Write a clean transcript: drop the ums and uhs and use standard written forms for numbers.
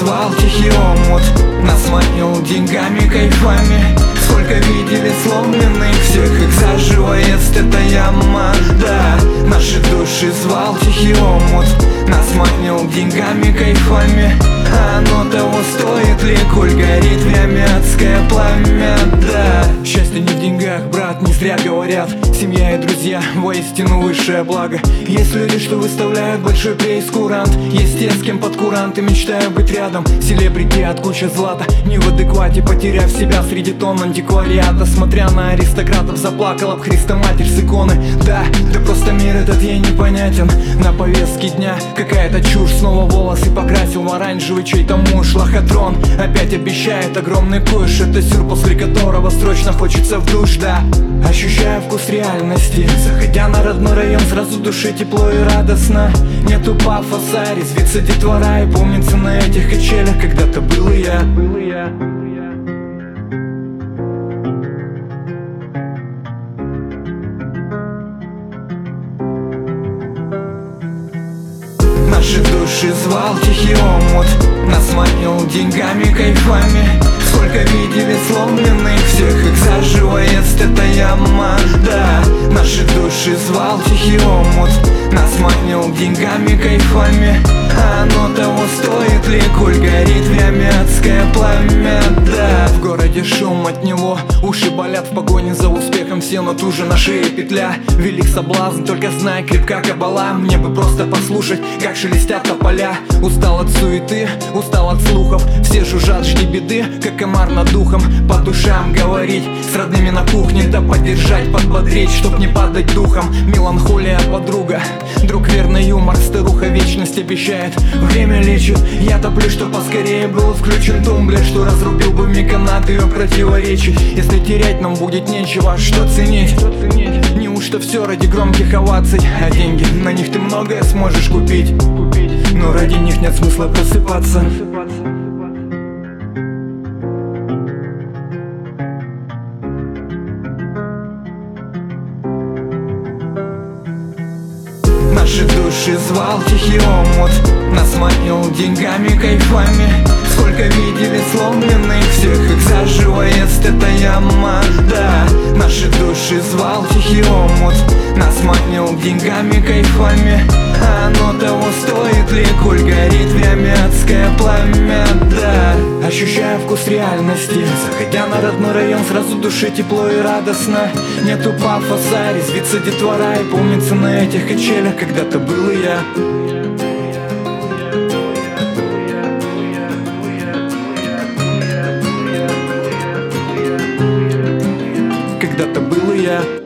звал тихий омут, нас манил деньгами, кайфами. Сколько видели сломленных, всех их заживо ест эта яма. Да, наши души звал тихий омут, нас манил деньгами, кайфами. А оно того стоит ли, коль горит в яме адское пламя, да. Счастье не в деньгах, брат, не зря говорят, семья и друзья воистину высшее благо. Есть люди, что выставляют большой прейскурант, есть те, с кем под курант и мечтаю быть рядом. Селебрити от кучи злата, не в адеквате, потеряв себя среди тонн антиквариата. Смотря на аристократов, заплакал об Христоматерь с иконы. Да просто мир этот ей непонятен. На повестке дня какая-то чушь, снова волосы покрасил в оранжевый чей-то муж. Лохотрон опять обещает огромный куш, это сюр, после которого срочно хочется в душ, да. Ощущаю вкус реальности, заходя на родной район, сразу души тепло и радостно. Нету пафоса, резвится детвора и помнится на этих качелях когда-то был и я. Наши души звал тихий омут, нас манил деньгами, кайфами. Сколько видели сломленных, всех их заживо ест эта яма. Да, наши души звал тихий омут, нас манил деньгами, кайфами. А оно того стоит ли, коль горит в яме адское пламя, да. В городе шум от него, уши болят в погоне за успехом, все, но туже на шее петля. Велик соблазн, только знай, крепка кабала. Мне бы просто послушать, как шелестят тополя. Устал от суеты, устал от слухов, все жужжат, жди беды, как комар над духом. По душам говорить, с родными на кухне, да поддержать, подбодрить, чтоб не падать духом. Меланхолия подруга, друг верный юмор, старуха вечность обещает. Время лечит, я топлю, что поскорее был включен тумблер, что разрубил бы мне канат ее противоречий. Если терять нам будет нечего, что ценить? Неужто все ради громких оваций? А деньги, на них ты многое сможешь купить, но ради них нет смысла просыпаться. Наши души звал тихий омут, нас манил деньгами, кайфами. Сколько видели сломленных, всех их заживо ест эта яма. Да, наши души звал тихий омут, нас манил деньгами, кайфами. А оно того стоит ли, коль горит в яме адское пламя, да. Ощущаю вкус реальности, заходя на родной район, сразу души тепло и радостно. Нету пафоса, резвится детвора и помнится на этих качелях когда-то был и я. Когда-то был и я.